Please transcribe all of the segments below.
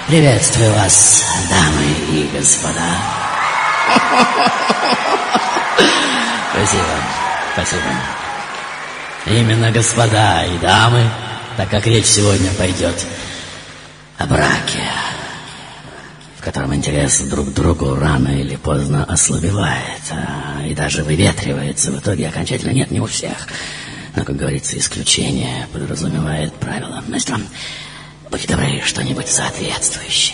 Приветствую вас, дамы и господа. Спасибо. Именно господа и дамы, так как речь сегодня пойдет о браке, в котором интерес друг к другу рано или поздно ослабевает, и даже выветривается. В итоге окончательно нет, не у всех. Но, как говорится, исключение подразумевает правило. Мастер, будьте добры, что-нибудь соответствующее.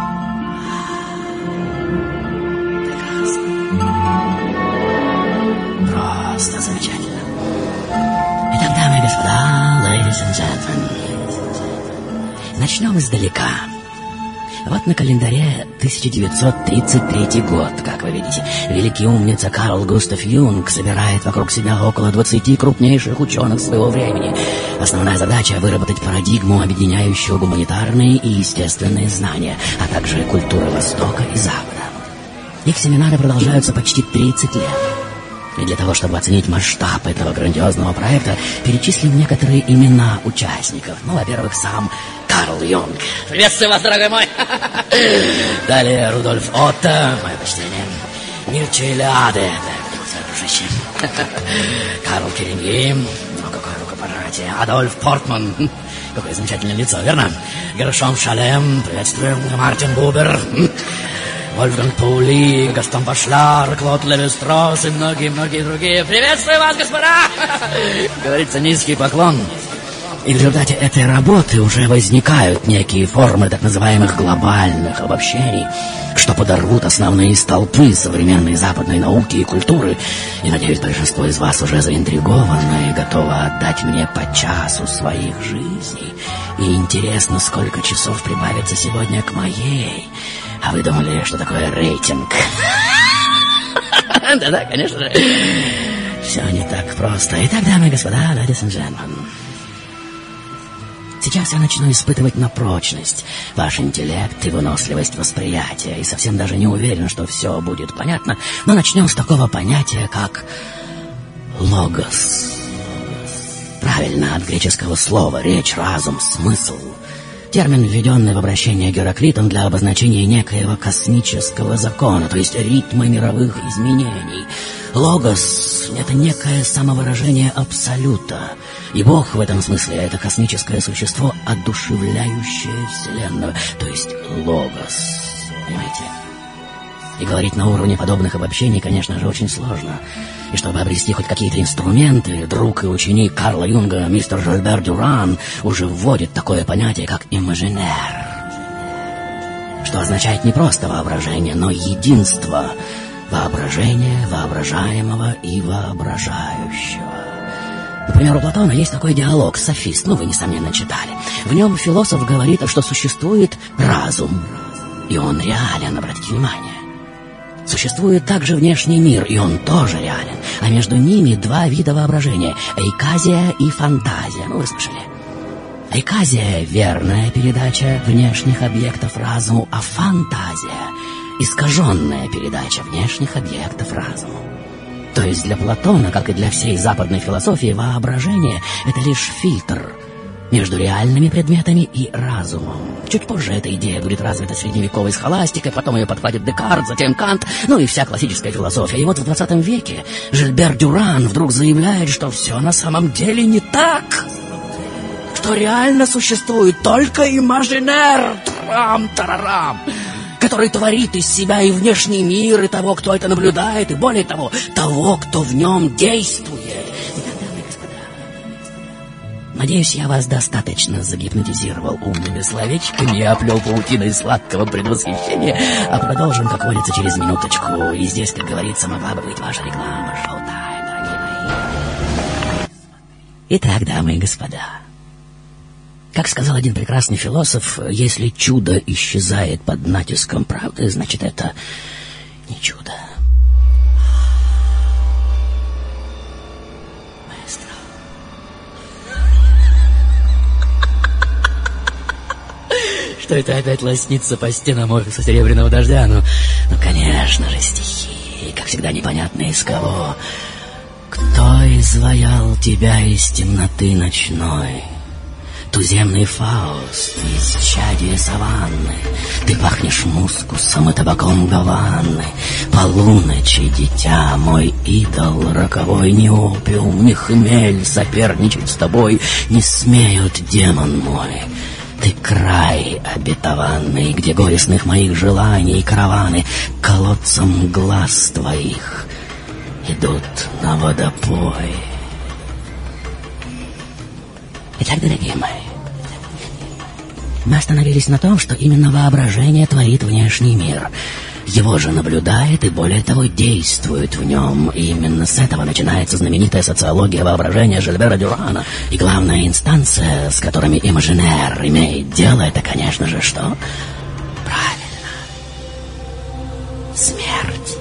Прекрасно. Просто замечательно. Итак, дамы и господа, ladies and gentlemen, начнем издалека. Вот на календаре 1933 год, как вы видите. Великий умница Карл Густав Юнг собирает вокруг себя около 20 крупнейших ученых своего времени. Основная задача — выработать парадигму, объединяющую гуманитарные и естественные знания, а также культуры Востока и Запада. Их семинары продолжаются почти 30 лет. И для того, чтобы оценить масштаб этого грандиозного проекта, перечислим некоторые имена участников. Ну, во-первых, сам Карл Юнг. Приветствую вас, дорогой мой. Далее Рудольф Отто, мое почтение. Мирча Илиаде, дружище. Карл Кереньи, какое рукопожатие. Адольф Портман, какое замечательное лицо, верно? Гершом Шалем, приветствую. Мартин Бубер, Вольфганг Паули, Гастон Башляр, Клод Леви-Стросс и многие-многие другие. Приветствую вас, господа! Говорится, низкий поклон. И в результате этой работы уже возникают некие формы так называемых глобальных обобщений, что подорвут основные столпы современной западной науки и культуры. И, надеюсь, большинство из вас уже заинтриговано и готово отдать мне по часу своих жизней. И интересно, сколько часов прибавится сегодня к моей. А вы думали, что такое рейтинг? Да-да, конечно же. Все не так просто. Итак, дамы и господа, ladies and gentlemen, сейчас я начну испытывать на прочность ваш интеллект и выносливость восприятия. И совсем даже не уверен, что все будет понятно. Но начнем с такого понятия, как логос. Правильно, от греческого слова речь, разум, смысл. Термин, введенный в обращение Гераклитом для обозначения некоего космического закона, то есть ритма мировых изменений. Логос — это некое самовыражение Абсолюта. И Бог в этом смысле — это космическое существо, одушевляющее Вселенную, то есть Логос. Понимаете? И говорить на уровне подобных обобщений, конечно же, очень сложно. И чтобы обрести хоть какие-то инструменты, друг и ученик Карла Юнга, мистер Жильбер Дюран, уже вводит такое понятие, как имажинер, что означает не просто воображение, но единство воображения, воображаемого и воображающего. Например, у Платона есть такой диалог «Софист», вы, несомненно, читали. В нем философ говорит, что существует разум, и он реален, обратите внимание. Существует также внешний мир, и он тоже реален. А между ними два вида воображения — эйказия и фантазия. Вы слышали? Эйказия — верная передача внешних объектов разуму, а фантазия — искаженная передача внешних объектов разуму. То есть для Платона, как и для всей западной философии, воображение — это лишь фильтр между реальными предметами и разумом. Чуть позже эта идея будет развита средневековой схоластикой, потом ее подхватит Декарт, затем Кант, и вся классическая философия. И вот в 20 веке Жильбер Дюран вдруг заявляет, что все на самом деле не так, что реально существует только имажинер, трам-тарарам, который творит из себя и внешний мир, и того, кто это наблюдает, и более того, кто в нем действует. Надеюсь, я вас достаточно загипнотизировал умными словечками и оплел паутиной сладкого предвосхищения. А продолжим, как водится, через минуточку. И здесь, как говорится, могла бы быть ваша реклама. Шоу-тайм, дорогие мои. Итак, дамы и господа, как сказал один прекрасный философ, если чудо исчезает под натиском правды, значит, это не чудо. Что это опять лоснится по стенам офиса «Серебряного дождя»? Ну, конечно же, стихи, как всегда, непонятно из кого. Кто изваял тебя из темноты ночной? туземный Фауст, исчадие саванны. Ты пахнешь мускусом и табаком Гаваны. Полуночи, дитя, мой идол роковой. Ни опиум, ни хмель соперничать с тобой не смеют, демон мой. Ты край обетованный, где горестных моих желаний караваны к колодцам глаз твоих идут на водопой. Итак, дорогие мои, мы остановились на том, что именно воображение творит внешний мир. Его же наблюдает и, более того, действует в нем. И именно с этого начинается знаменитая социология воображения Жильбера Дюрана. И главная инстанция, с которыми имажинер имеет дело, это, конечно же, что? Правильно. Смерть.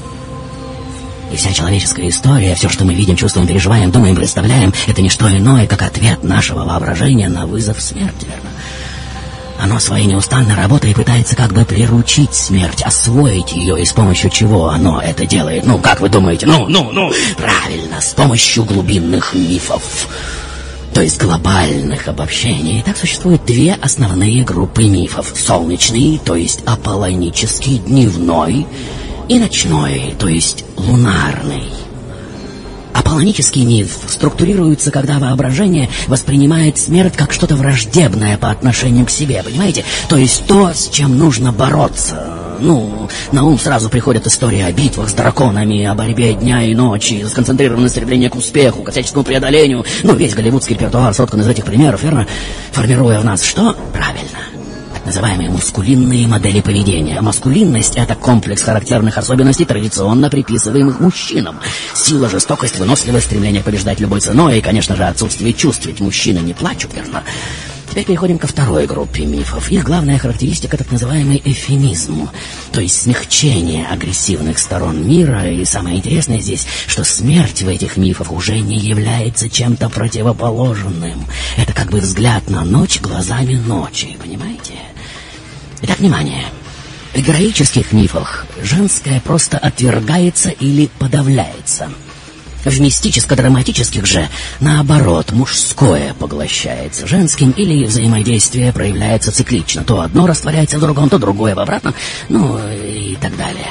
И вся человеческая история, все, что мы видим, чувствуем, переживаем, думаем, представляем, это не что иное, как ответ нашего воображения на вызов смерти, верно? Оно своей неустанной работой пытается как бы приручить смерть, освоить ее, и с помощью чего оно это делает? Ну, как вы думаете? Ну, правильно, с помощью глубинных мифов, то есть глобальных обобщений. И так существует две основные группы мифов. Солнечный, то есть аполлонический, дневной, и ночной, то есть лунарный. Аполлонический миф структурируется, когда воображение воспринимает смерть как что-то враждебное по отношению к себе, понимаете? То есть то, с чем нужно бороться. Ну, на ум сразу приходят истории о битвах с драконами, о борьбе дня и ночи, сконцентрированное стремление к успеху, к всяческому преодолению. Ну, весь голливудский репертуар соткан из этих примеров, верно? Формируя в нас что? Правильно. Называемые мускулинные модели поведения. Маскулинность — это комплекс характерных особенностей, традиционно приписываемых мужчинам. Сила, жестокость, выносливость, стремление побеждать любой ценой и, конечно же, отсутствие чувств, ведь мужчины не плачут, верно? Теперь переходим ко второй группе мифов. Их главная характеристика — так называемый эвфемизм, то есть смягчение агрессивных сторон мира. И самое интересное здесь, что смерть в этих мифах уже не является чем-то противоположным. Это как бы взгляд на ночь глазами ночи, понимаете? Итак, внимание. В героических мифах женское просто отвергается или подавляется. В мистическо-драматических же, наоборот, мужское поглощается женским, или взаимодействие проявляется циклично. То одно растворяется в другом, то другое в обратном, ну и так далее.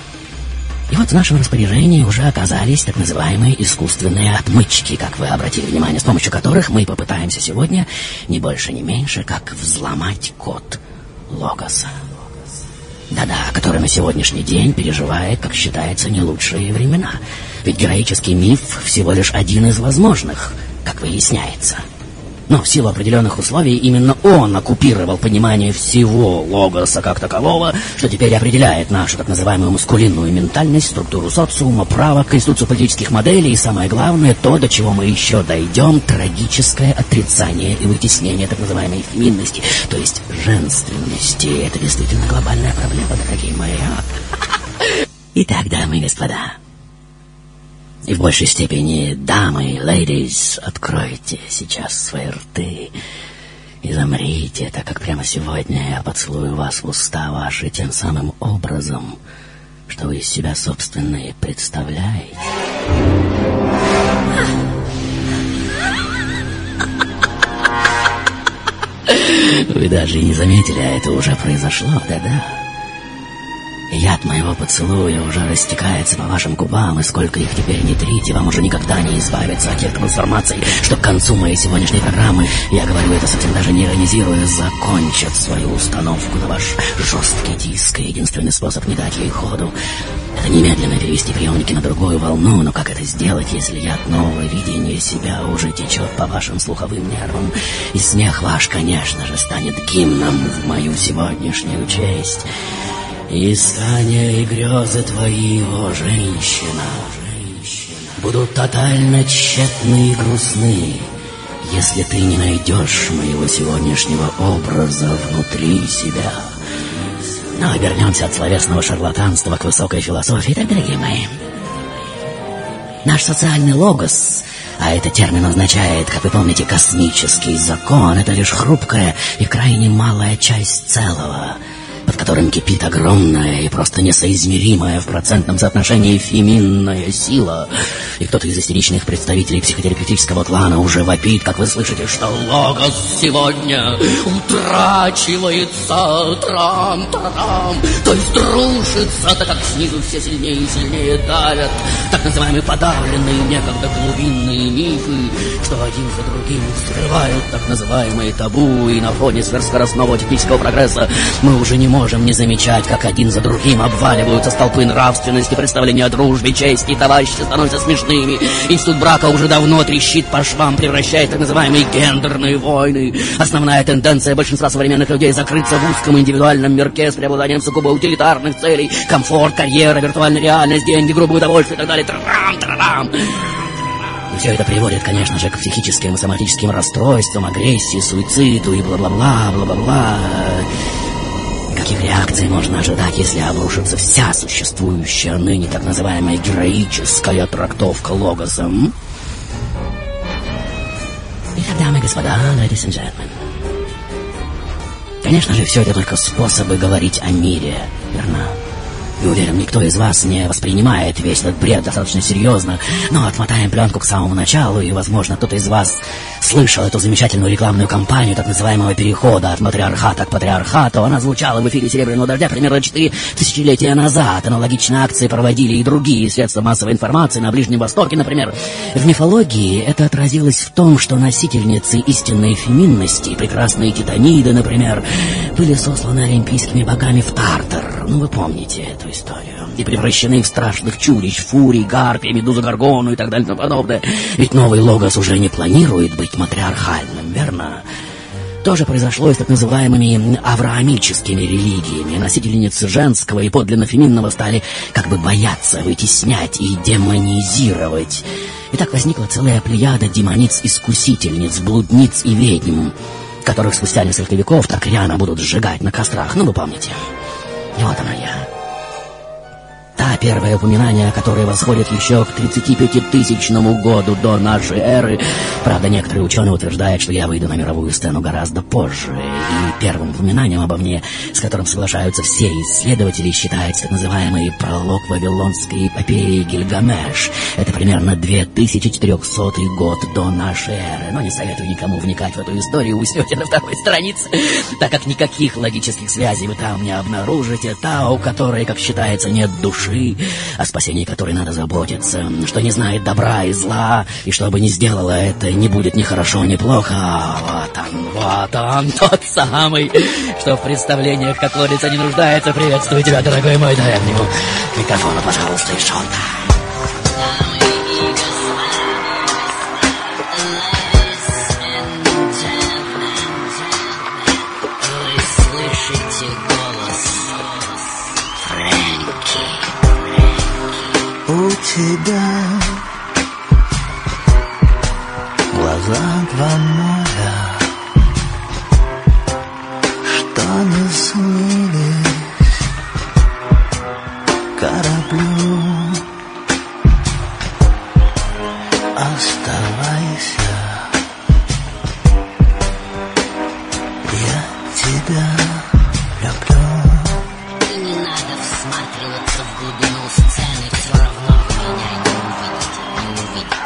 И вот в нашем распоряжении уже оказались так называемые искусственные отмычки, как вы обратили внимание, с помощью которых мы попытаемся сегодня не больше, не меньше, как взломать код Логоса. Да-да, который на сегодняшний день переживает, как считается, не лучшие времена. Ведь героический миф всего лишь один из возможных, как выясняется. Но в силу определенных условий именно он оккупировал понимание всего логоса как такового, что теперь определяет нашу так называемую маскулинную ментальность, структуру социума, право, конституцию политических моделей и, самое главное, то, до чего мы еще дойдем, трагическое отрицание и вытеснение так называемой феминности, то есть женственности. Это действительно глобальная проблема, дорогие мои. Итак, дамы и господа, и в большей степени дамы, ladies, откройте сейчас свои рты и замрите, так как прямо сегодня я поцелую вас в уста ваши тем самым образом, что вы из себя, собственно, и представляете. Вы даже и не заметили, а это уже произошло, да-да. Яд моего поцелуя уже растекается по вашим губам, и сколько их теперь не трите, вам уже никогда не избавиться от тех трансформаций, что к концу моей сегодняшней программы, я говорю это совсем даже не иронизируя, закончат свою установку на ваш жесткий диск. И единственный способ не дать ей ходу — это немедленно перевести приемники на другую волну. Но как это сделать, если яд нового видения себя уже течет по вашим слуховым нервам? И смех ваш, конечно же, станет гимном в мою сегодняшнюю честь. Искания и грезы твои, о женщина, будут тотально тщетны и грустны, если ты не найдешь моего сегодняшнего образа внутри себя. Но вернемся от словесного шарлатанства к высокой философии. Так, дорогие мои, наш социальный логос, а этот термин означает, как вы помните, космический закон, это лишь хрупкая и крайне малая часть целого, под которым кипит огромная и просто несоизмеримая в процентном соотношении феминная сила. И кто-то из истеричных представителей психотерапевтического клана уже вопит, как вы слышите, что логос сегодня утрачивается, трам-тарам, то есть рушится, так как снизу все сильнее и сильнее давят так называемые подавленные некогда глубинные мифы, что один за другим взрывают так называемые табу, и на фоне сверхскоростного технического прогресса мы уже не можем не замечать, как один за другим обваливаются столпы нравственности, представления о дружбе, чести, товарищи становятся смешными. Институт брака уже давно трещит по швам, превращает так называемые гендерные войны. Основная тенденция большинства современных людей закрыться в узком индивидуальном мирке с преобладанием сугубо утилитарных целей: комфорт, карьера, виртуальная реальность, деньги, грубое удовольствие и так далее. Трам-тарам. Все это приводит, конечно же, к психическим и соматическим расстройствам, агрессии, суициду и бла-бла-бла, бла-бла-бла. Каких реакций можно ожидать, если обрушится вся существующая ныне так называемая героическая трактовка логосом? Итак, дамы и господа, ladies and gentlemen, конечно же, все это только способы говорить о мире, верно? И уверен, никто из вас не воспринимает весь этот бред достаточно серьезно, но отмотаем пленку к самому началу, и, возможно, кто-то из вас слышал эту замечательную рекламную кампанию так называемого перехода от матриархата к патриархату. Она звучала в эфире «Серебряного дождя» примерно 4 тысячелетия назад. Аналогичные акции проводили и другие средства массовой информации на Ближнем Востоке, например. В мифологии это отразилось в том, что носительницы истинной феминности, прекрасные титаниды, например, были сосланы олимпийскими богами в Тартар. Ну, вы помните эту историю. И превращены в страшных чудищ, фурий, гарпий, медузу Горгону и так далее и тому подобное. Ведь новый логос уже не планирует быть матриархальным, верно? То же произошло и с так называемыми авраамическими религиями. Носительницы женского и подлинно феминного стали как бы бояться, вытеснять и демонизировать. И так возникла целая плеяда демониц-искусительниц, блудниц и ведьм, которых спустя несколько веков так рьяно будут сжигать на кострах. Ну, вы помните. И вот она я. Та первое упоминание, которое восходит еще к 35-тысячному году до нашей эры. Правда, некоторые ученые утверждают, что я выйду на мировую сцену гораздо позже. И первым упоминанием обо мне, с которым соглашаются все исследователи, считается так называемый пролог вавилонской эпопеи Гильгамеш. Это примерно 2400 год до нашей эры. Но не советую никому вникать в эту историю, уснете на второй странице, так как никаких логических связей вы там не обнаружите. Та, у которой, как считается, нет души, о спасении которой надо заботиться, что не знает добра и зла, и что бы ни сделала, это не будет ни хорошо, ни плохо. Вот он, тот самый, что в представлениях как водится не нуждается. Приветствую тебя, дорогой мой, дай мне к микрофону, пожалуйста, и шота. У тебя глаза два моря, что не снились кораблю. Оставайся, я тебя люблю. И не надо всматриваться в глубину сцены, все равно меня не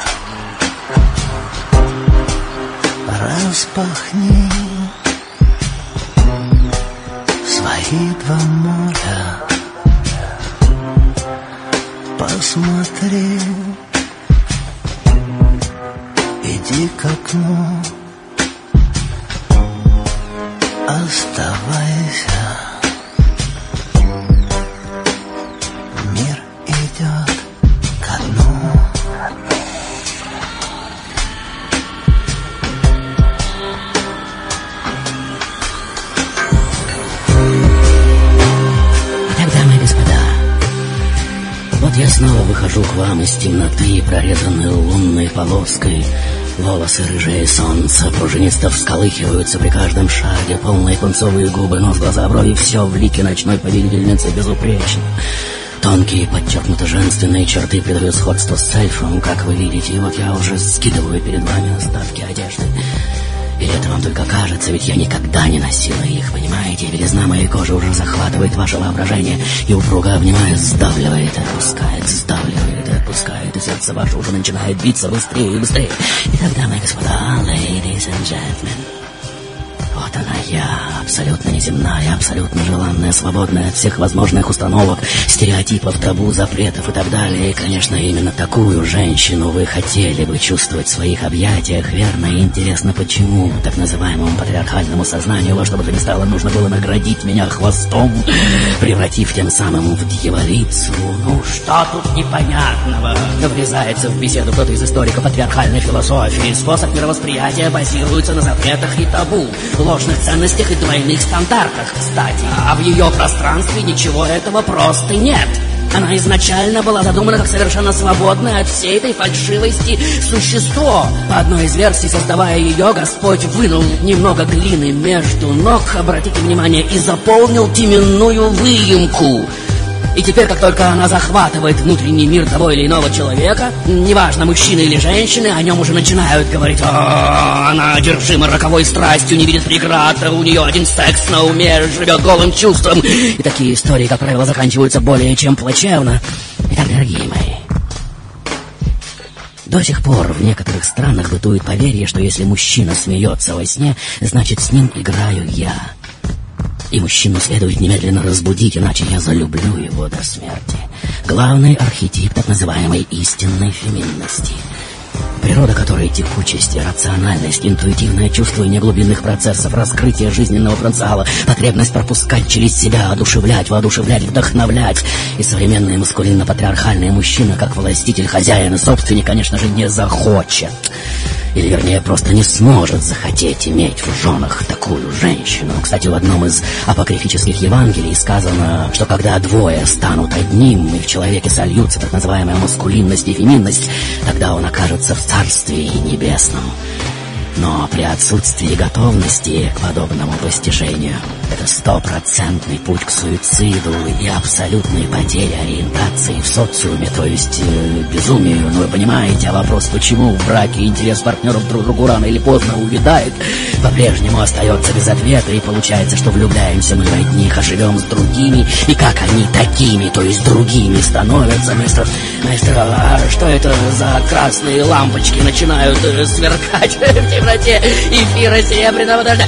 увидите. Распахни свои два моря, посмотри, иди к окну, оставайся. Мир идет ко дну. Итак, дамы и господа, вот я снова выхожу к вам из темноты, прорезанной лунной полоской. Волосы рыжие, солнце пружинисто всколыхиваются при каждом шаге, полные пунцовые губы, нос, глаза, брови, все в лике ночной повелительницы безупречно. Тонкие, подчеркнуто женственные черты придают сходство с эльфом, как вы видите. И вот я уже скидываю перед вами остатки одежды. Или это вам только кажется, ведь я никогда не носила их, понимаете? Белизна моей кожи уже захватывает ваше воображение и упруго обнимая, сдавливает и отпускает, сдавливает и отпускает, и сердце ваше уже начинает биться быстрее и быстрее. И тогда, мои господа, ladies and gentlemen, вот она я, абсолютно неземная, абсолютно желанная, свободная от всех возможных установок, стереотипов, табу, запретов и так далее. И, конечно, именно такую женщину вы хотели бы чувствовать в своих объятиях, верно? И интересно, почему так называемому патриархальному сознанию во что бы то ни стало нужно было наградить меня хвостом, превратив тем самым в дьяволицу? Ну, что тут непонятного? Врезается в беседу кто-то из историков патриархальной философии. Способ мировосприятия базируется на запретах и табу, ложных ценностях и двойных стандартах, кстати. А в ее пространстве ничего этого просто нет. Она изначально была задумана как совершенно свободное от всей этой фальшивости существо. По одной из версий, создавая ее, Господь вынул немного глины между ног, обратите внимание, и заполнил теменную выемку. И теперь, как только она захватывает внутренний мир того или иного человека, неважно, мужчины или женщины, о нем уже начинают говорить: «О, она одержима роковой страстью, не видит преград, у нее один секс на уме, живет голым чувством». И такие истории, как правило, заканчиваются более чем плачевно. Итак, дорогие мои, до сих пор в некоторых странах бытует поверье, что если мужчина смеется во сне, значит, с ним играю я. И мужчину следует немедленно разбудить, иначе я залюблю его до смерти. Главный архетип так называемой истинной феминности, природа которой текучесть, рациональность, интуитивное чувствование глубинных процессов, раскрытие жизненного потенциала, потребность пропускать через себя, одушевлять, воодушевлять, вдохновлять. И современный маскулинно-патриархальный мужчина, как властитель, хозяин и собственник, конечно же, не захочет. Или, вернее, просто не сможет захотеть иметь в женах такую женщину. Кстати, в одном из апокрифических Евангелий сказано, что когда двое станут одним, и в человеке сольются так называемая маскулинность и феминность, тогда он окажется в Царстве Небесном. Но при отсутствии готовности к подобному постижению это 100% путь к суициду и абсолютной потере ориентации в социуме, то есть безумию. Ну, вы понимаете, а вопрос, почему в браке интерес партнеров друг к другу рано или поздно увядает, по-прежнему остается без ответа, и получается, что влюбляемся мы в одних, а живем с другими, и как они такими, то есть другими, становятся. Маэстро, а что это за красные лампочки начинают сверкать в темноте эфира серебряного дождя?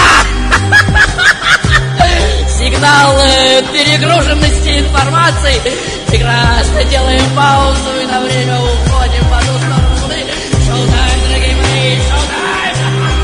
Сигнал перегруженности информации. Прекрасно, делаем паузу и на время уходим в одну сторону Луны. Шоу-тайм, дорогие мои, шоу-тайм!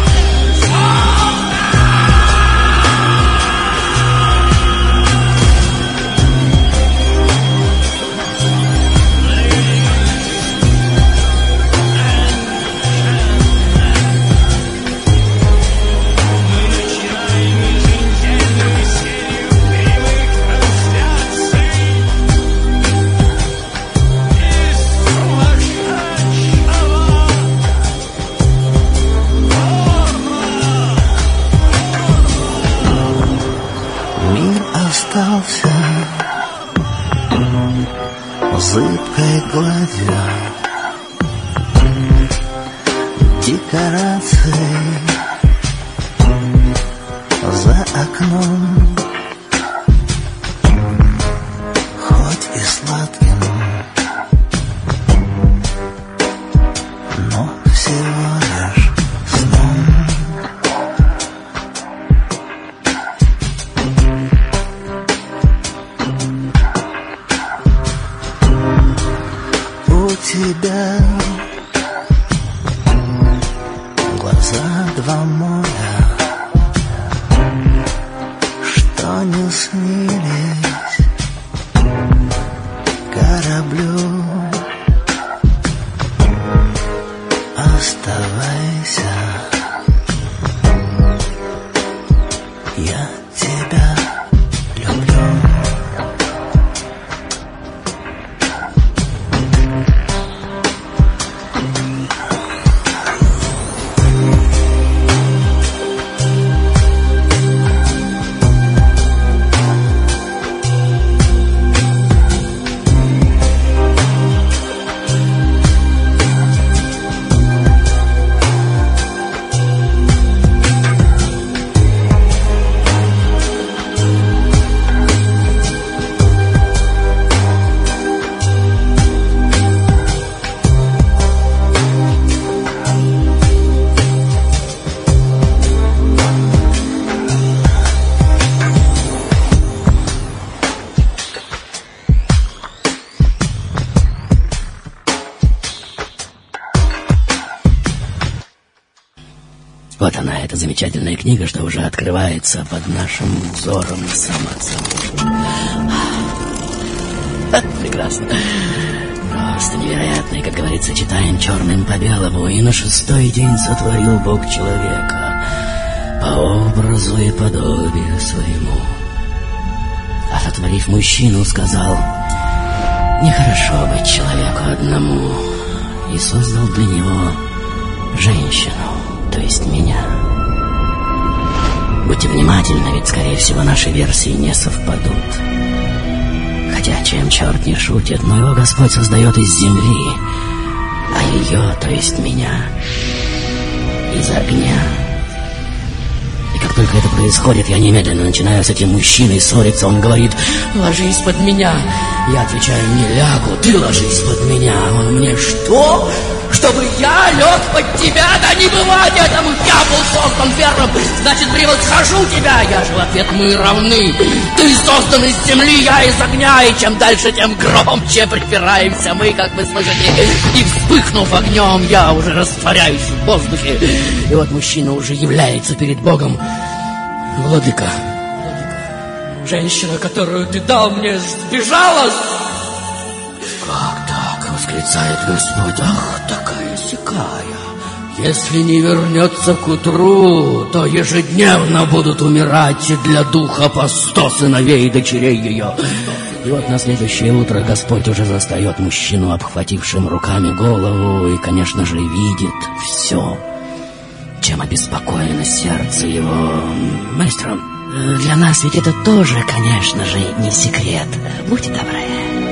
Остался зыбкой гладью декораций за окном, хоть и сладким, но всего лишь сном. Тебя глаза два моря, что не снились кораблю. Оставайся, я тебя люблю. замечательная книга, что уже открывается под нашим взором сама собой. Прекрасно. Просто невероятно. И, как говорится, читаем черным по белому. И на 6-й день сотворил Бог человека по образу и подобию своему. А сотворив мужчину, сказал: нехорошо быть человеку одному. И создал для него женщину, то есть меня. Будьте внимательны, ведь, скорее всего, наши версии не совпадут. Хотя, чем черт не шутит, но его Господь создает из земли, а ее, то есть меня, из огня. И как только это происходит, я немедленно начинаю с этим мужчиной ссориться. Он говорит: ложись под меня. Я отвечаю: не лягу, ты ложись под меня. Он мне: что? Чтобы я лег под тебя? Да не бывать этому! Я был создан первым, значит, превосхожу тебя! Я же в ответ: мы равны. Ты создан из земли, я из огня. И чем дальше, тем громче припираемся мы, как вы слышите. И вспыхнув огнем, я уже растворяюсь в воздухе. И вот мужчина уже является перед Богом: владыка, женщина, которую ты дал мне, сбежала. Как так? Восклицает Господь. Ах, такая-сякая. Если не вернется к утру, то ежедневно будут умирать для духа по 100 сыновей и дочерей ее. И вот на следующее утро Господь уже застает мужчину, обхватившим руками голову, и, конечно же, видит все, чем обеспокоено сердце его. Маэстро, для нас ведь это тоже, конечно же, не секрет. Будьте добры.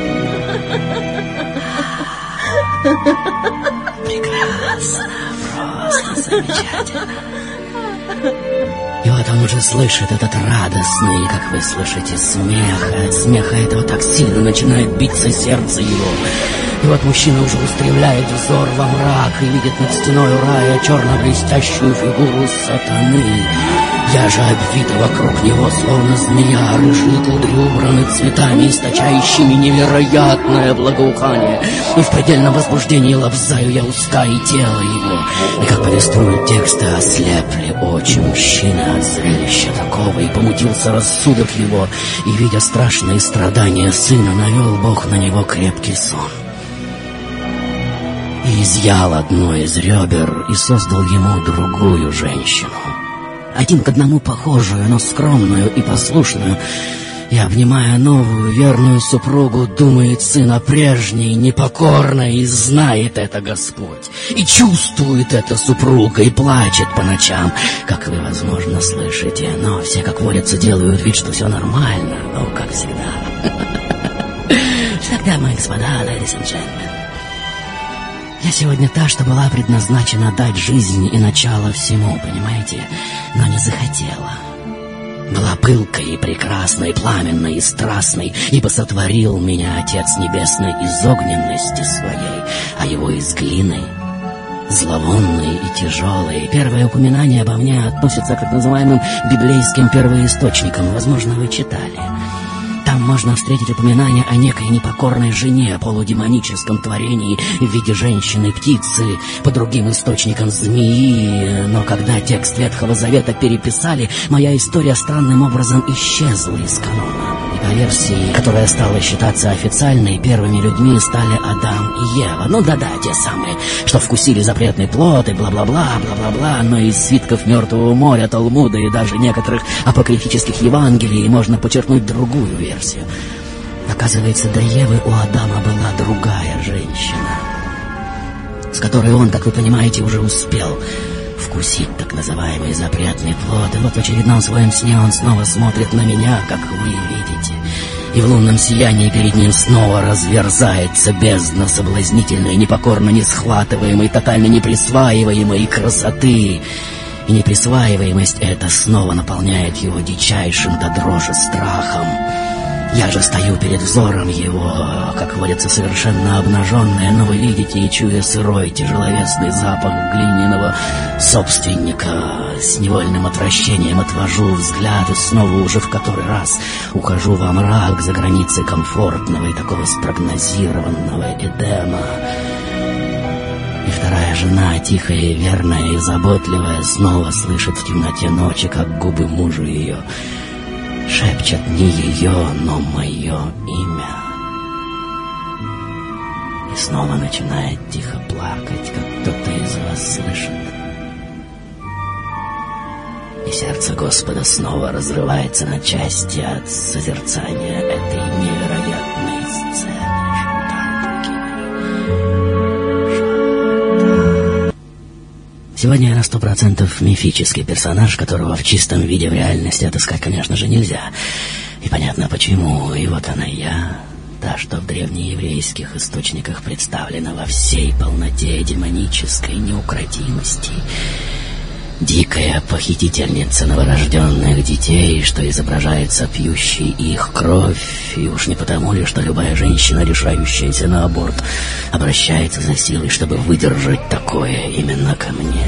Прекрасно, просто замечательно. И вот он уже слышит этот радостный, как вы слышите, смех. От смеха этого так сильно начинает биться сердце его. И вот мужчина уже устремляет взор во мрак и видит над стеной рая черно-блестящую фигуру сатаны. Я же обвита вокруг него, словно змея, рыжие кудри убраны цветами, источающими невероятное благоухание. И в предельном возбуждении лобзаю я уста и тело его. И как повествуют тексты, ослепли очи мужчины от зрелища такого, и помутился рассудок его, и, видя страшные страдания сына, навел Бог на него крепкий сон. И изъял одно из ребер, и создал ему другую женщину. Один к одному похожую, но скромную и послушную. И, обнимая новую верную супругу, думает сын о прежней, непокорной, и знает это Господь. И чувствует это супруга, и плачет по ночам, как вы, возможно, слышите. Но все, как водится, делают вид, что все нормально, но как всегда. Всегда, мои господа, ladies and gentlemen. Я сегодня та, что была предназначена дать жизнь и начало всему, понимаете? Но не захотела. Была пылкой и прекрасной, пламенной и страстной, ибо сотворил меня Отец Небесный из огненности своей, а его из глины, зловонной и тяжелой. Первое упоминание обо мне относится к так называемым библейским первоисточникам. Возможно, вы читали. Там можно встретить упоминание о некой непокорной жене, полудемоническом творении в виде женщины-птицы, по другим источникам змеи. Но когда текст Ветхого Завета переписали, моя история странным образом исчезла из канона. И по версии, которая стала считаться официальной, первыми людьми стали Адам и Ева. Ну да-да, те самые, что вкусили запретный плод и бла-бла-бла, бла-бла-бла. Но из свитков Мертвого моря, Талмуда и даже некоторых апокрифических Евангелий можно почерпнуть другую версию. Оказывается, до Евы у Адама была другая женщина, с которой он, как вы понимаете, уже успел вкусить так называемый запретный плод. И вот в очередном своем сне он снова смотрит на меня, как вы видите. И в лунном сиянии перед ним снова разверзается бездна соблазнительной, непокорно несхватываемой, тотально неприсваиваемой красоты. И неприсваиваемость эта снова наполняет его дичайшим до дрожи страхом. Я же стою перед взором его, как водится, совершенно обнаженная, но вы видите, и чуя сырой, тяжеловесный запах глиняного собственника, с невольным отвращением отвожу взгляд и снова уже в который раз ухожу во мрак за границы комфортного и такого спрогнозированного Эдема. И вторая Первая жена, тихая, верная и заботливая, снова слышит в темноте ночи, как губы мужа ее шепчут не ее, но мое имя. И снова начинает тихо плакать, как кто-то из вас слышит. И сердце Господа снова разрывается на части от созерцания этой невероятной сцены. Сегодня я на 100% мифический персонаж, которого в чистом виде в реальности отыскать, конечно же, нельзя. И понятно почему. И вот она я, та, что в древнееврейских источниках представлена во всей полноте демонической неукротимости. Дикая похитительница новорожденных детей, что изображается пьющей их кровь, и уж не потому ли, что любая женщина, решающаяся на аборт, обращается за силой, чтобы выдержать такое именно ко мне.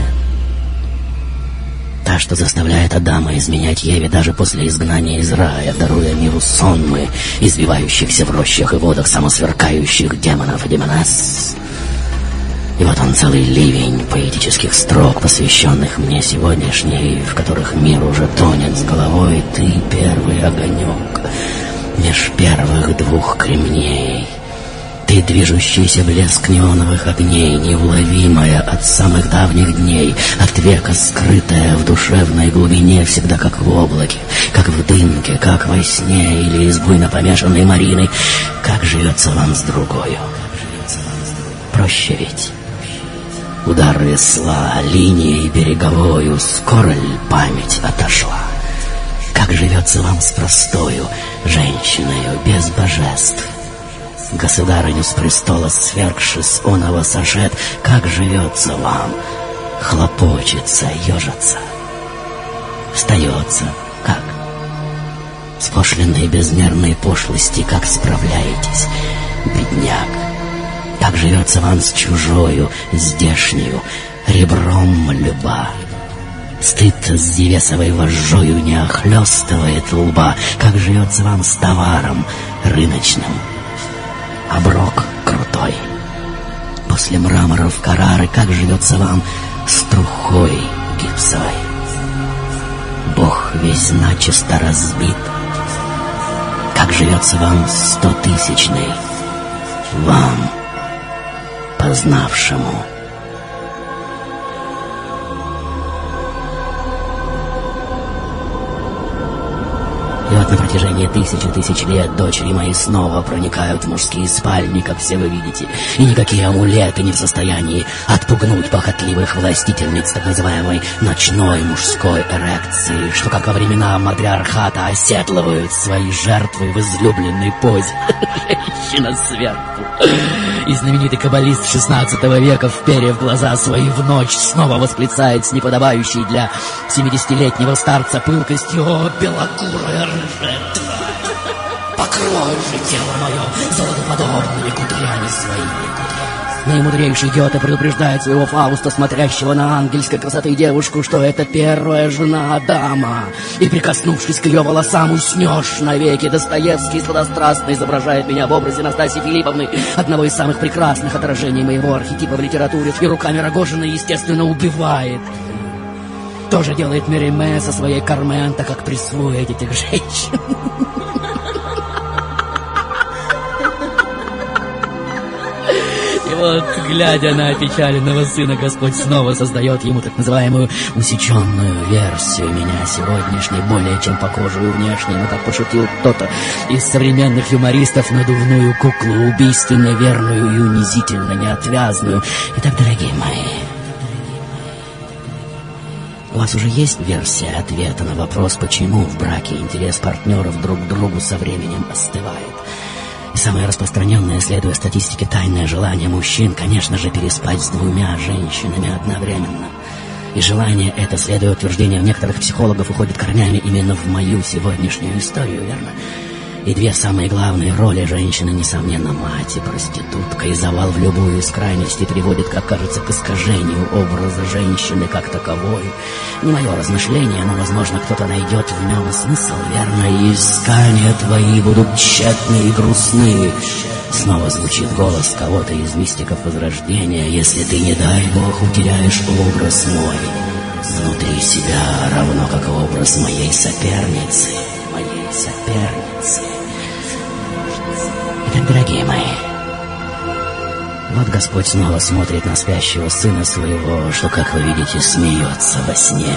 Та, что заставляет Адама изменять Еве даже после изгнания из рая, даруя миру сонмы, извивающихся в рощах и водах самосверкающих демонов и демонесс. И вот он, целый ливень поэтических строк, посвященных мне сегодняшней, в которых мир уже тонет с головой. Ты первый огонек меж первых двух кремней. Ты движущийся блеск неоновых огней, неуловимая от самых давних дней, от века скрытая в душевной глубине, всегда как в облаке, как в дымке, как во сне или из буйно помешанной Марины. Как живется вам с другою? Проще ведь. Удар весла, линией береговою, скоро ли память отошла? Как живется вам с простою женщиною без божеств? Государыню с престола свергшись, оного сошед, как живется вам? Хлопочется, ежится, встается, как? С пошлиной безмерной пошлости, как справляетесь, бедняк? Как живется вам с чужою, здешнюю, ребром льба? Стыд с девесовой вожжою не охлёстывает лба. Как живется вам с товаром рыночным? Оброк крутой. После мраморов Каррары, как живется вам с трухой гипсовой? Бог весь начисто разбит. Как живется вам 100-тысячный? Вам, познавшему. И вот на протяжении тысяч лет дочери мои снова проникают в мужские спальни, как все вы видите, и никакие амулеты не в состоянии отпугнуть похотливых властительниц так называемой ночной мужской эрекции, что, как во времена матриархата, оседлывают свои жертвы в излюбленной позе. Женщина сверху. И знаменитый каббалист 16 века, вперев глаза свои в ночь, снова восклицает с неподобающей для 70-летнего старца пылкостью: «О, белокурая ржетва! Покрой же тело мое золотоподобными кудрями своими!» Наимудрейший Гёте предупреждает своего Фауста, смотрящего на ангельской красоты девушку, что это первая жена Адама, и, прикоснувшись к ее волосам, уснешь навеки. Достоевский сладострастно изображает меня в образе Настасьи Филипповны, одного из самых прекрасных отражений моего архетипа в литературе, и руками Рогожина, естественно, убивает. То же делает Мериме со своей Кармен, так как присвоит этих женщин. И вот, глядя на опечаленного сына, Господь снова создает ему так называемую усеченную версию меня сегодняшней, более чем похожую внешне, но, как пошутил кто-то из современных юмористов, надувную куклу, убийственно верную и унизительно неотвязную. Итак, дорогие мои, у вас уже есть версия ответа на вопрос, почему в браке интерес партнеров друг к другу со временем остывает? И самое распространенное, следуя статистике, тайное желание мужчин, конечно же, переспать с двумя женщинами одновременно. И желание это, следуя утверждениям некоторых психологов, уходит корнями именно в мою сегодняшнюю историю, верно? И две самые главные роли женщины, несомненно, мать и проститутка, и завал в любую из крайностей приводит, как кажется, к искажению образа женщины как таковой. Не мое размышление, но, возможно, кто-то найдет в нем смысл, верно? И искания твои будут тщетны и грустны. снова звучит голос кого-то из мистиков Возрождения. Если ты, не дай Бог, утеряешь образ мой внутри себя, равно как и образ моей соперницы. Итак, дорогие мои, вот Господь снова смотрит на спящего сына своего, что, как вы видите, смеется во сне.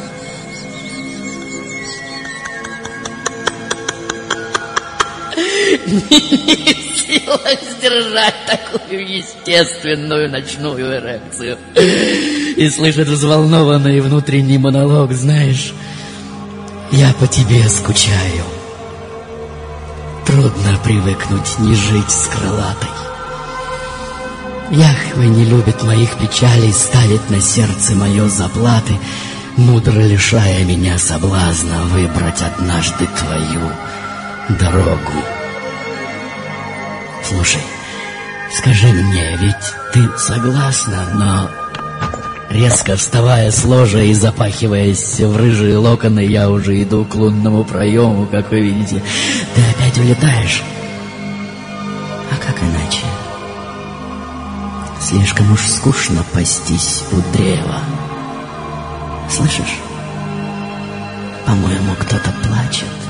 Не сила сдержать такую естественную ночную эрекцию. И слышит взволнованный внутренний монолог. Знаешь, я по тебе скучаю. Трудно привыкнуть не жить с крылатой. Яхве не любит моих печалей, ставит на сердце мое заплаты, мудро лишая меня соблазна выбрать однажды твою дорогу. Слушай, скажи мне, ведь ты согласна, но... Резко вставая с ложа и запахиваясь в рыжие локоны, я уже иду к лунному проему, как вы видите. Ты опять улетаешь? А как иначе? Слишком уж скучно пастись у древа. Слышишь? По-моему, кто-то плачет.